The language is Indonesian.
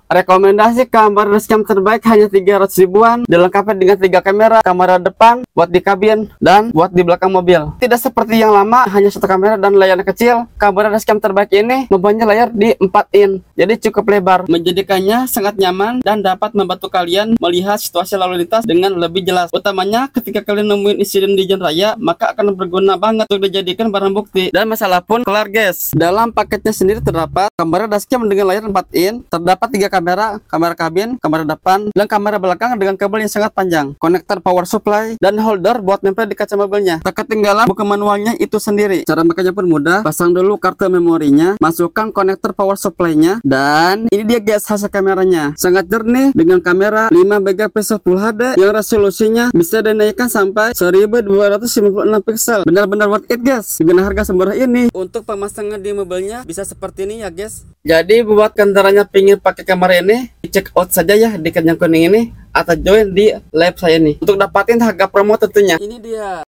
Rekomendasi kamera dashcam terbaik hanya 300 ribuan, dilengkapi dengan 3 kamera depan buat di kabin dan buat di belakang mobil. Tidak seperti yang lama hanya satu kamera dan layarnya kecil. Kamera dashcam terbaik ini mempunyai layar di 4 in, jadi cukup lebar, menjadikannya sangat nyaman dan dapat membantu kalian melihat situasi lalu lintas dengan lebih jelas. Utamanya ketika kalian nemuin insiden di jalan raya, maka akan berguna banget untuk dijadikan barang bukti. Dan masalah pun kelar guys. Dalam paketnya sendiri terdapat kamera dashcam dengan layar 4 in, terdapat 3 kamera kabin, kamera depan, dan kamera belakang dengan kabel yang sangat panjang, konektor power supply, dan holder buat nempel di kaca mobilnya. Tak ketinggalan buku manualnya itu sendiri. Cara makanya pun mudah. Pasang dulu kartu memorinya, masukkan konektor power supply-nya, dan ini dia guys hasil kameranya. Sangat jernih dengan kamera 5 megapiksel Full HD yang resolusinya bisa dinaikkan sampai 1256 piksel. Benar-benar worth it guys dengan harga semurah ini. Untuk pemasangan di mobilnya bisa seperti ini ya guys. Jadi buat kendaraannya pingin pakai kamera ini, check out saja ya di Kenyang Kuning ini atau join di live saya ini untuk dapatin harga promo tentunya. Ini dia.